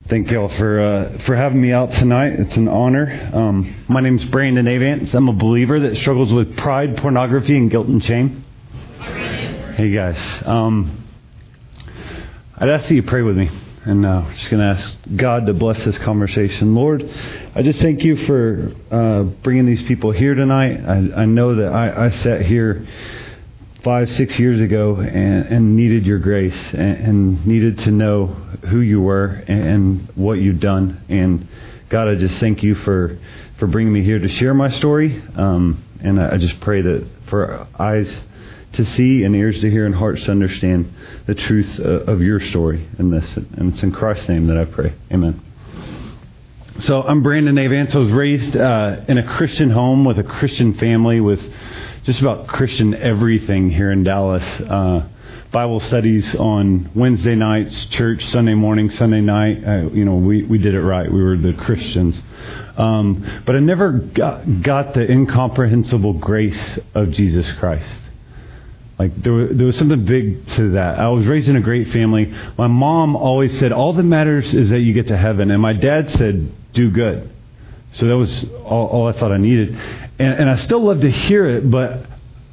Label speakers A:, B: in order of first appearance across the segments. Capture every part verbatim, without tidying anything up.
A: Thank you all for uh, for having me out tonight. It's an honor. Um, my name's Brandon Avance. I'm a believer that struggles with pride, pornography, and guilt and shame. Hey guys, um, I'd ask that you pray with me, and uh, we're just going to ask God to bless this conversation. Lord, I just thank you for uh, bringing these people here tonight. I, I know that I, I sat here five, six years ago and, and needed your grace and, and needed to know who you were and, and what you've done. And God, I just thank you for, for bringing me here to share my story. Um, and I, I just pray that for eyes to see and ears to hear and hearts to understand the truth uh, of your story in this. And it's in Christ's name that I pray. Amen. So I'm Brandon Avance. I was raised uh, in a Christian home with a Christian family with just about Christian everything here in Dallas. Uh, Bible studies on Wednesday nights, church Sunday morning, Sunday night. Uh, you know, we, we did it right. We were the Christians. Um, but I never got, got the incomprehensible grace of Jesus Christ. Like there was, there was something big to that. I was raised in a great family. My mom always said, all that matters is that you get to heaven. And my dad said, do good. So that was all, all I thought I needed. And, and I still love to hear it, but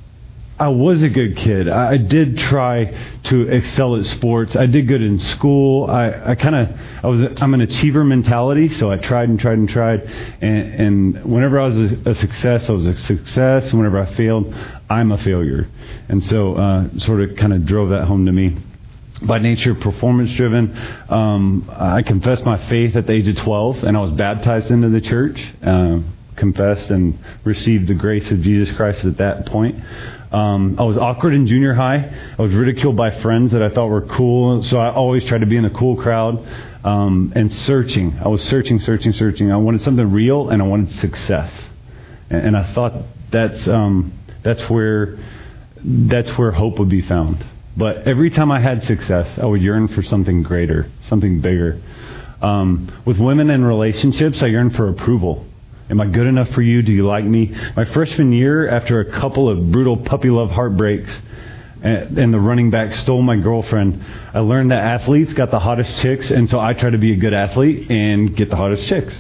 A: I was a good kid. I, I did try to excel at sports. I did good in school. I, I kind of, I was, I'm an achiever mentality, so I tried and tried and tried. And, and whenever I was a, a success, I was a success. And whenever I failed, I'm a failure. And so uh, sort of kind of drove that home to me. By nature, performance-driven. Um, I confessed my faith at the age of twelve, and I was baptized into the church. Uh, confessed and received the grace of Jesus Christ at that point. Um, I was awkward in junior high. I was ridiculed by friends that I thought were cool, so I always tried to be in a cool crowd. Um, and searching. I was searching, searching, searching. I wanted something real, and I wanted success. And, and I thought that's um, that's where that's where hope would be found. But every time I had success, I would yearn for something greater, something bigger. Um, with women and relationships, I yearned for approval. Am I good enough for you? Do you like me? My freshman year, after a couple of brutal puppy love heartbreaks, and, and the running back stole my girlfriend, I learned that athletes got the hottest chicks, and so I tried to be a good athlete and get the hottest chicks.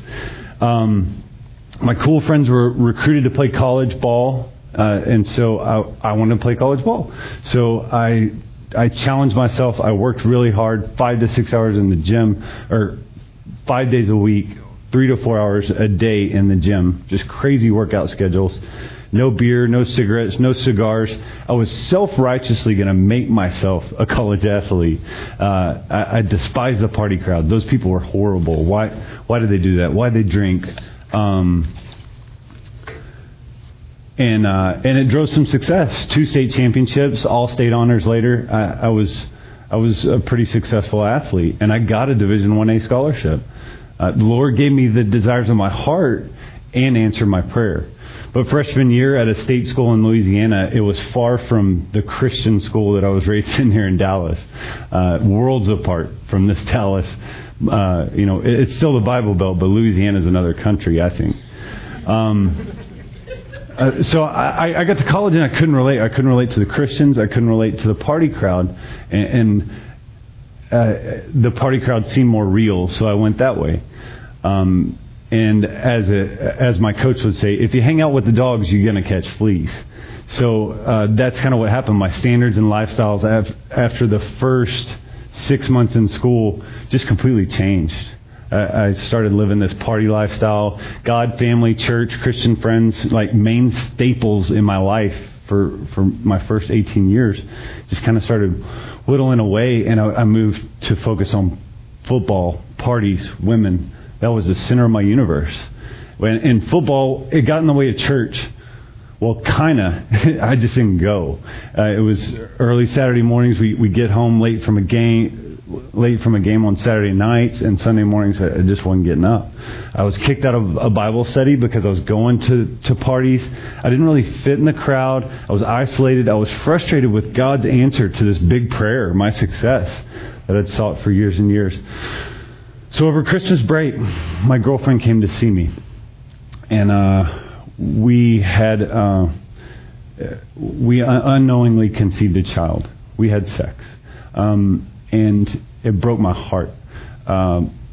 A: Um, my cool friends were recruited to play college ball, uh, and so I, I wanted to play college ball. So I... I challenged myself. I worked really hard, five to six hours in the gym, or five days a week, three to four hours a day in the gym. Just crazy workout schedules. No beer, no cigarettes, no cigars. I was self-righteously going to make myself a college athlete. Uh, I, I despised the party crowd. Those people were horrible. Why? Why did they do that? Why did they drink? Um, And uh, and it drove some success. Two state championships, all state honors later. I, I was I was a pretty successful athlete, and I got a Division one A scholarship. Uh, the Lord gave me the desires of my heart and answered my prayer. But freshman year at a state school in Louisiana, it was far from the Christian school that I was raised in here in Dallas. Uh, worlds apart from this Dallas. Uh, you know, it, it's still the Bible Belt, but Louisiana is another country, I think. Um, Uh, so I, I got to college and I couldn't relate. I couldn't relate to the Christians. I couldn't relate to the party crowd. And, and uh, the party crowd seemed more real, so I went that way. Um, and as a, as my coach would say, if you hang out with the dogs, you're going to catch fleas. So uh, that's kind of what happened. My standards and lifestyles after the first six months in school just completely changed. I started living this party lifestyle. God, family, church, Christian friends, like main staples in my life for, for my first eighteen years, just kind of started whittling away. And I, I moved to focus on football, parties, women. That was the center of my universe. When in football, it got in the way of church. Well, kind of. I just didn't go. Uh, it was early Saturday mornings. We we get home late from a game. late from a game on Saturday nights, and Sunday mornings I just wasn't getting up. I was kicked out of a Bible study because I was going to, to parties. I didn't really fit in the crowd. I was isolated. I was frustrated with God's answer to this big prayer, my success that I'd sought for years and years. So over Christmas break, my girlfriend came to see me, and uh, we had uh, we unknowingly conceived a child. We had sex. Um, And it broke my heart. Um,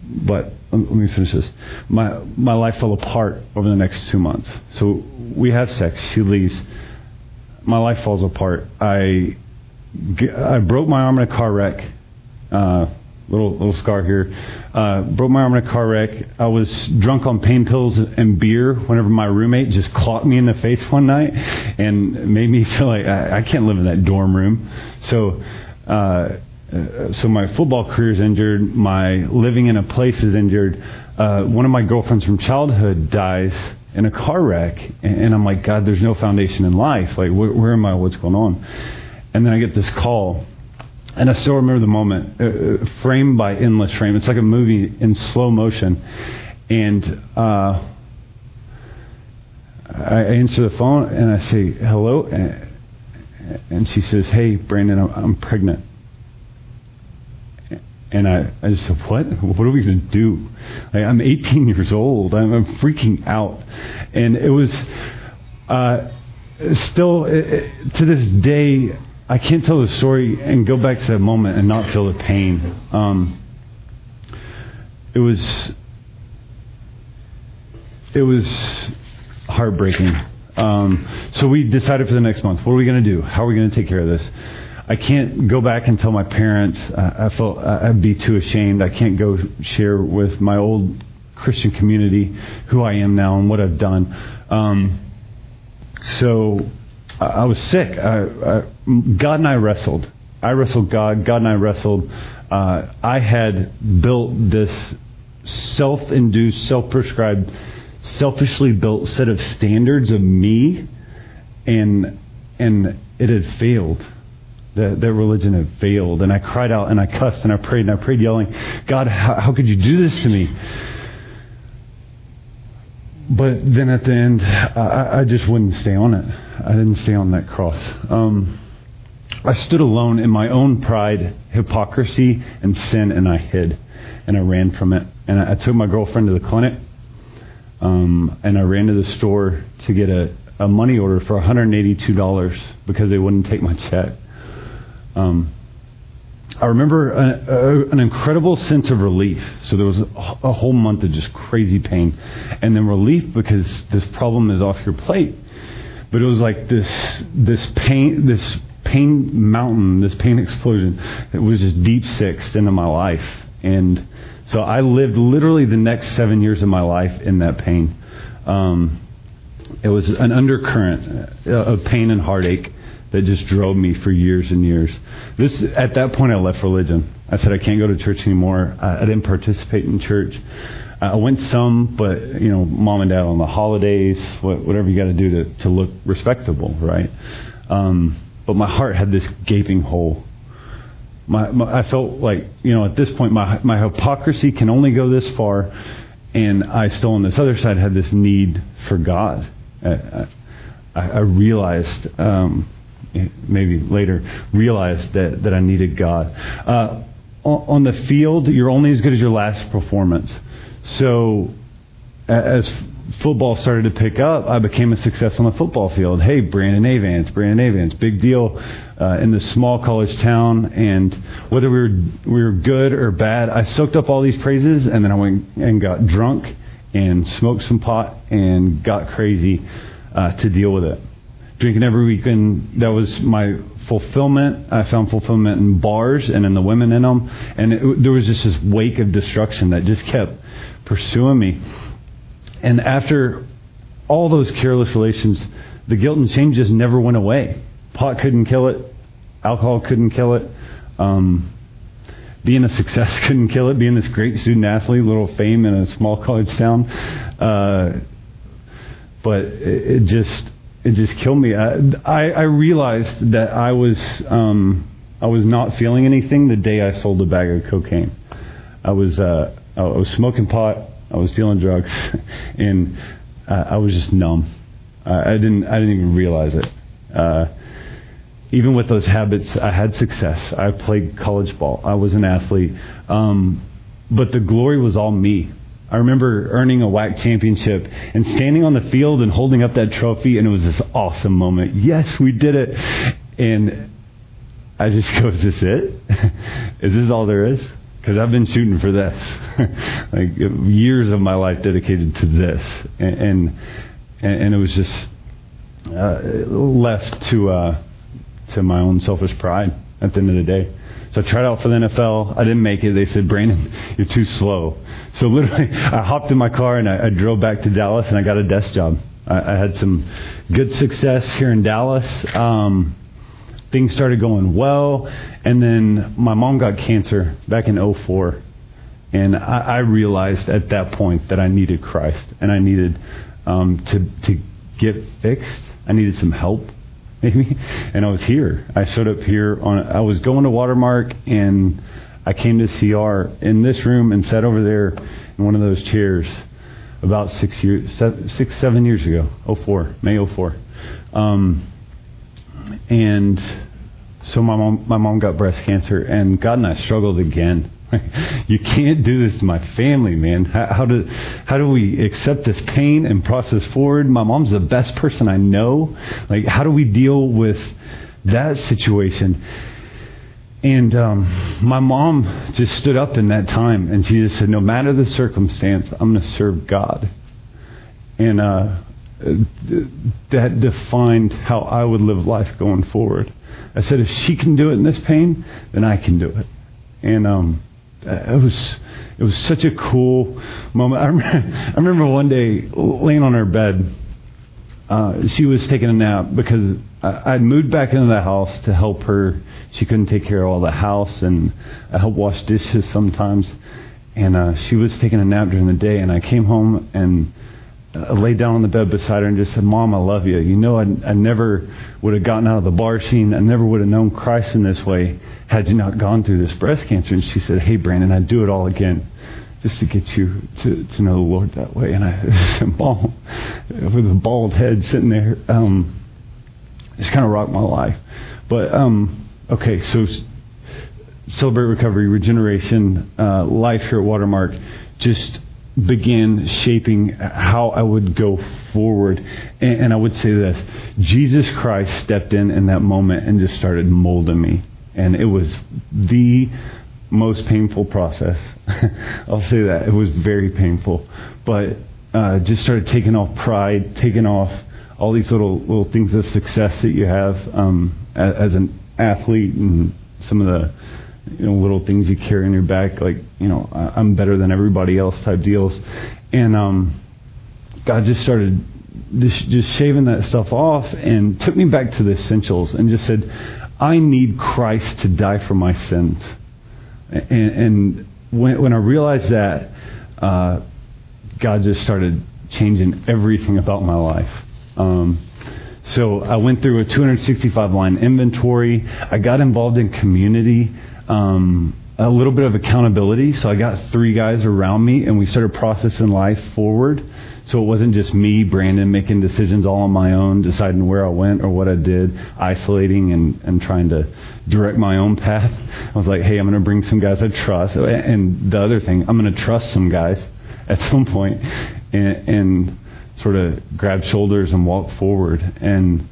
A: but let me finish this. My my life fell apart over the next two months. So we have sex. She leaves. My life falls apart. I, I broke my arm in a car wreck. Uh, little little scar here. Uh, broke my arm in a car wreck. I was drunk on pain pills and beer whenever my roommate just clocked me in the face one night and made me feel like I, I can't live in that dorm room. So, uh, so my football career is injured. My living in a place is injured. Uh, one of my girlfriends from childhood dies in a car wreck, and, and I'm like, God, there's no foundation in life. Like, where, where am I? What's going on? And then I get this call. And I still remember the moment, uh, frame by endless frame. It's like a movie in slow motion. And uh, I answer the phone and I say, hello. And she says, hey, Brandon, I'm, I'm pregnant. And I, I just said, what? What are we going to do? Like, I'm eighteen years old. I'm, I'm freaking out. And it was uh, still, it, to this day, I can't tell the story and go back to that moment and not feel the pain. Um, it was, it was heartbreaking. Um, so we decided for the next month, what are we going to do? How are we going to take care of this? I can't go back and tell my parents. I, I felt I'd be too ashamed. I can't go share with my old Christian community who I am now and what I've done. Um, so I, I was sick. I, I, God and I wrestled. I wrestled God. God and I wrestled. Uh, I had built this self-induced, self-prescribed, selfishly built set of standards of me, and and it had failed. That, that religion had failed. And I cried out and I cussed and I prayed and I prayed yelling, God, how, how could you do this to me? But then at the end, I, I just wouldn't stay on it. I didn't stay on that cross. Um, I stood alone in my own pride, hypocrisy, and sin, and I hid. And I ran from it. And I, I took my girlfriend to the clinic. Um, and I ran to the store to get a, a money order for one hundred eighty-two dollars because they wouldn't take my check. Um, I remember a, a, an incredible sense of relief. So there was a, a whole month of just crazy pain. And then relief because this problem is off your plate. But it was like this this pain, this pain mountain, this pain explosion that was just deep sixed into my life. And so I lived literally the next seven years of my life in that pain. Um, it was an undercurrent of pain and heartache that just drove me for years and years. This at that point, I left religion. I said I can't go to church anymore. I, I didn't participate in church. I went some, but you know, mom and dad on the holidays, what, whatever you got to do to to look respectable, right? Um, but my heart had this gaping hole. My, my I felt like, you know, at this point, my my hypocrisy can only go this far, and I still on this other side had this need for God. I, I, I realized. Um, maybe later, realized that, that I needed God. Uh, on, on the field, you're only as good as your last performance. So as football started to pick up, I became a success on the football field. Hey, Brandon Avance, Brandon Avance, big deal uh, in this small college town. And whether we were, we were good or bad, I soaked up all these praises, and then I went and got drunk and smoked some pot and got crazy uh, to deal with it. Drinking every weekend, that was my fulfillment. I found fulfillment in bars and in the women in them. And it, there was just this wake of destruction that just kept pursuing me. And after all those careless relations, the guilt and shame just never went away. Pot couldn't kill it. Alcohol couldn't kill it. Um, being a success couldn't kill it. Being this great student athlete, little fame in a small college town. Uh, but it, it just... It just killed me. I, I, I realized that I was um, I was not feeling anything the day I sold a bag of cocaine. I was uh, I was smoking pot. I was dealing drugs, and uh, I was just numb. I, I didn't I didn't even realize it. Uh, even with those habits, I had success. I played college ball. I was an athlete, um, but the glory was all me. I remember earning a W A C championship and standing on the field and holding up that trophy, and it was this awesome moment. Yes, we did it. And I just go, is this it? Is this all there is? because I've been shooting for this, like years of my life dedicated to this, and and, and it was just uh, left to uh, to my own selfish pride at the end of the day. So I tried out for the N F L. I didn't make it. They said, Brandon, you're too slow. So literally, I hopped in my car and I, I drove back to Dallas, and I got a desk job. I, I had some good success here in Dallas. Um, things started going well, and then my mom got cancer back in oh four. And I, I realized at that point that I needed Christ, and I needed um, to to get fixed. I needed some help. Maybe. And I was here. I showed up here on, I was going to Watermark, and I came to C R in this room and sat over there in one of those chairs about six years, seven, six, seven years ago, oh four, May oh four. Um, and so my mom, my mom got breast cancer, and God and I struggled again. You can't do this to my family, man. How, how do how do we accept this pain and process forward? My mom's the best person I know. Like, how do we deal with that situation? And um, my mom just stood up in that time, and she just said, no matter the circumstance, I'm going to serve God. And uh, that defined how I would live life going forward. I said, if she can do it in this pain, then I can do it. And um, it was it was such a cool moment. I remember, I remember one day laying on her bed. Uh, she was taking a nap because I, I'd moved back into the house to help her. She couldn't take care of all the house, and I helped wash dishes sometimes. And uh, she was taking a nap during the day, and I came home and I laid down on the bed beside her and just said, Mom, I love you. You know, I, I never would have gotten out of the bar scene. I never would have known Christ in this way had you not gone through this breast cancer. And she said, hey, Brandon, I'd do it all again just to get you to, to know the Lord that way. And I said, Mom, with a bald head sitting there, um, just kind of rocked my life. But, um, okay, so Celebrate Recovery, Regeneration, uh, life here at Watermark, just began shaping how I would go forward. And, and I would say this, Jesus Christ stepped in in that moment and just started molding me. And it was the most painful process. I'll say that. It was very painful. But uh, just started taking off pride, taking off all these little little things of success that you have um, as, as an athlete, and some of the you know, little things you carry on your back, like, you know, I'm better than everybody else type deals. And um, God just started just, just shaving that stuff off and took me back to the essentials and just said, I need Christ to die for my sins. And, and when, when I realized that, uh, God just started changing everything about my life. Um, so I went through a two hundred sixty-five line inventory. I got involved in community. Um, a little bit of accountability. So I got three guys around me, and we started processing life forward. So it wasn't just me, Brandon, making decisions all on my own, deciding where I went or what I did, isolating and, and trying to direct my own path. I was like, hey, I'm going to bring some guys I trust. And the other thing, I'm going to trust some guys at some point and, and sort of grab shoulders and walk forward. And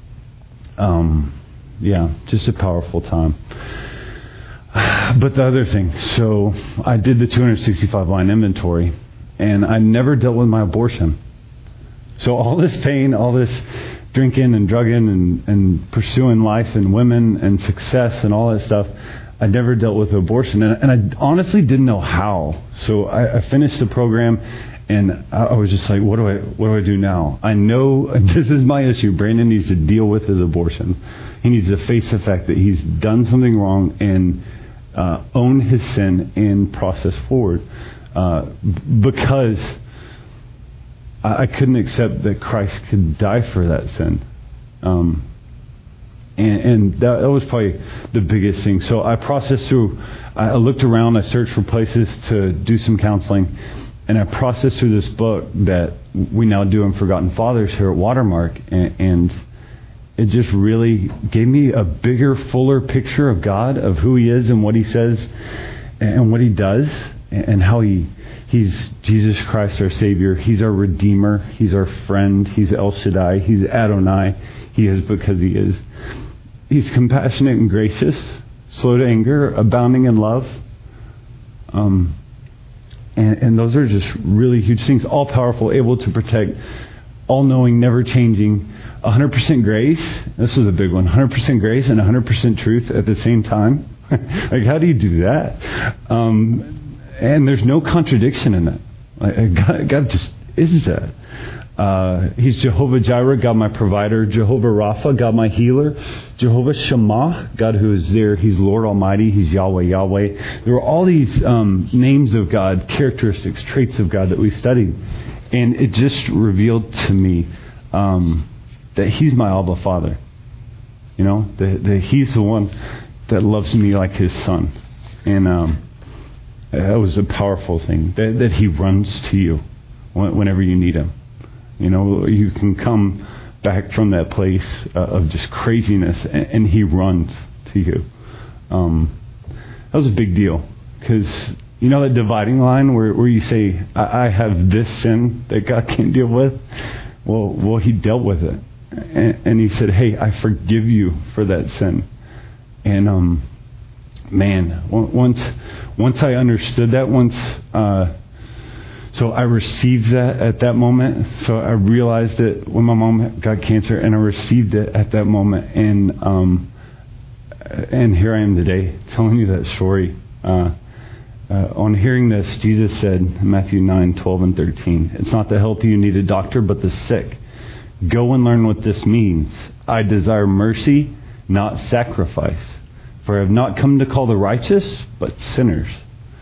A: um, yeah, just a powerful time. But the other thing, so I did the two hundred sixty-five line inventory, and I never dealt with my abortion. So all this pain, all this drinking and drugging and, and pursuing life and women and success and all that stuff, I never dealt with abortion. And, and I honestly didn't know how. So I, I finished the program, and I, I was just like, what do I what do I do now? I know this is my issue. Brandon needs to deal with his abortion. He needs to face the fact that he's done something wrong and uh, own his sin and process forward. Uh, because I, I couldn't accept that Christ could die for that sin. Um, and and that, that was probably the biggest thing. So I processed through, I looked around, I searched for places to do some counseling, and I processed through this book that we now do in Forgotten Fathers here at Watermark, and, and it just really gave me a bigger, fuller picture of God, of who He is and what He says and what He does, and how He He's Jesus Christ, our Savior. He's our Redeemer. He's our friend. He's El Shaddai. He's Adonai. He is because He is. He's compassionate and gracious, slow to anger, abounding in love, Um, and, and those are just really huge things. All powerful, able to protect, all knowing, never changing, one hundred percent grace. This was a big one. one hundred percent grace and one hundred percent truth at the same time. Like, how do you do that? Um, and there's no contradiction in that. Like, God, God just is that. Uh, he's Jehovah Jireh, God my provider. Jehovah Rapha, God my healer. Jehovah Shammah, God who is there. He's Lord Almighty. He's Yahweh, Yahweh. There were all these um, names of God, characteristics, traits of God that we studied. And it just revealed to me um, that He's my Abba Father. You know, that, that He's the one that loves me like His Son. And um, that was a powerful thing, that, that He runs to you whenever you need Him. You know, you can come back from that place uh, of just craziness, and, and He runs to you. Um, that was a big deal, because you know that dividing line where, where you say, I, I have this sin that God can't deal with? Well, well, He dealt with it. And, and He said, hey, I forgive you for that sin. And, um, man, once once I understood that, once... Uh, So I received that at that moment. So I realized it when my mom got cancer, and I received it at that moment. And um, and here I am today telling you that story. Uh, uh, on hearing this, Jesus said in Matthew nine, twelve, and thirteen, it's not the healthy you need a doctor, but the sick. Go and learn what this means. I desire mercy, not sacrifice. For I have not come to call the righteous, but sinners.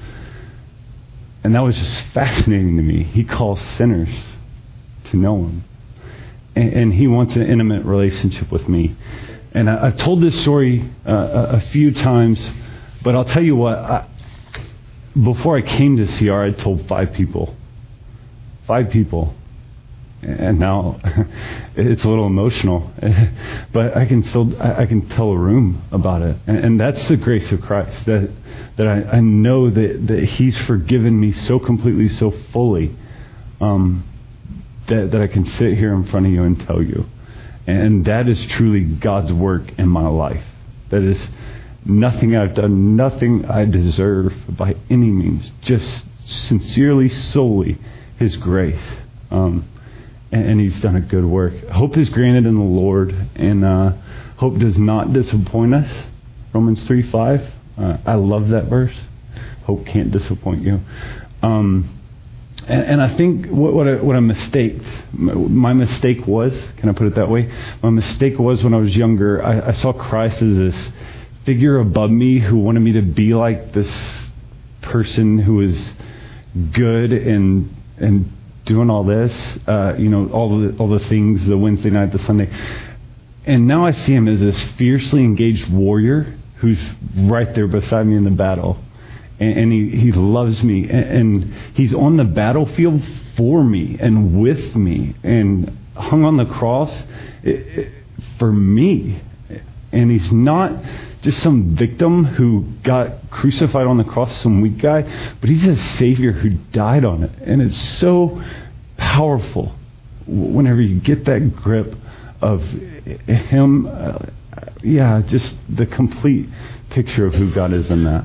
A: And that was just fascinating to me. He calls sinners to know Him. And, and He wants an intimate relationship with me. And I, I've told this story uh, a, a few times, but I'll tell you what, I, before I came to C R, I told five people. Five people. And now it's a little emotional, but I can still I can tell a room about it, and, and that's the grace of Christ. That that I, I know that, that He's forgiven me so completely, so fully, um, that that I can sit here in front of you and tell you, and that is truly God's work in my life. That is nothing I've done, nothing I deserve by any means. Just sincerely, solely His grace. Um, And He's done a good work. Hope is granted in the Lord, and uh, hope does not disappoint us. Romans three five. Uh, I love that verse. Hope can't disappoint you. Um, and, and I think what, what, a, what a mistake, my mistake was, can I put it that way? My mistake was when I was younger, I, I saw Christ as this figure above me who wanted me to be like this person who was good and and doing all this, uh, you know, all the all the things, the Wednesday night, the Sunday. And now I see Him as this fiercely engaged warrior who's right there beside me in the battle. And, and he, he loves me. And, and He's on the battlefield for me and with me and hung on the cross it, it, for me. And He's not just some victim who got crucified on the cross, some weak guy, but He's a Savior who died on it. And it's so powerful whenever you get that grip of Him. Uh, yeah, just the complete picture of who God is in that.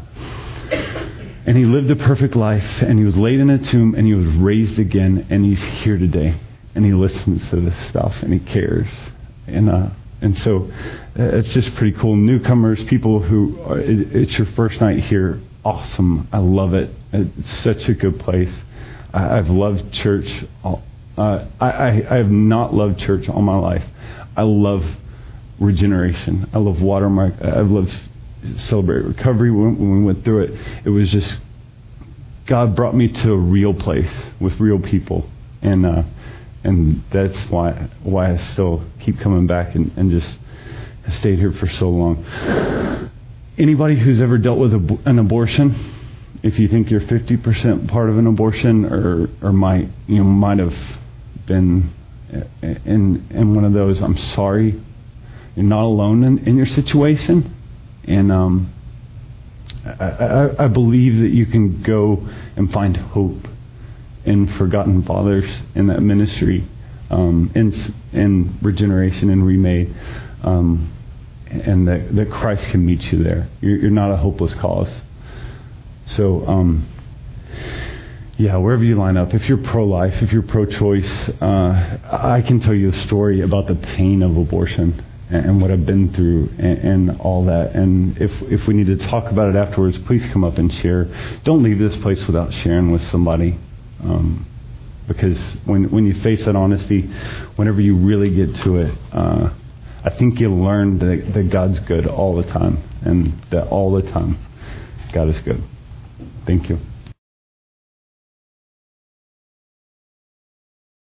A: And He lived a perfect life, and He was laid in a tomb, and He was raised again, and He's here today. And He listens to this stuff, and He cares. And uh And so uh, it's just pretty cool. Newcomers, people who, are, it, it's your first night here, awesome. I love it. It's such a good place. I, I've loved church. All, uh, I, I, I have not loved church all my life. I love regeneration. I love Watermark. I've loved Celebrate Recovery when, when we went through it. It was just, God brought me to a real place with real people. And, uh, And that's why why I still keep coming back and, and just have stayed here for so long. Anybody who's ever dealt with a, an abortion, if you think you're fifty percent part of an abortion, or or might you know might have been in in one of those, I'm sorry. You're not alone in, in your situation, and um, I, I, I believe that you can go and find hope in Forgotten Fathers, in that ministry, um, in, in regeneration and remade, um, and that, that Christ can meet you there. You're, you're not a hopeless cause. So um, Yeah, wherever you line up. If you're pro-life, if you're pro-choice, uh, I can tell you a story about the pain of abortion and, and what I've been through and, and all that. And if if we need to talk about it afterwards, please come up and share. Don't leave this place without sharing with somebody. Um, because when when you face that honesty, whenever you really get to it, uh, I think you'll learn that, that God's good all the time, and that all the time God is good. Thank you.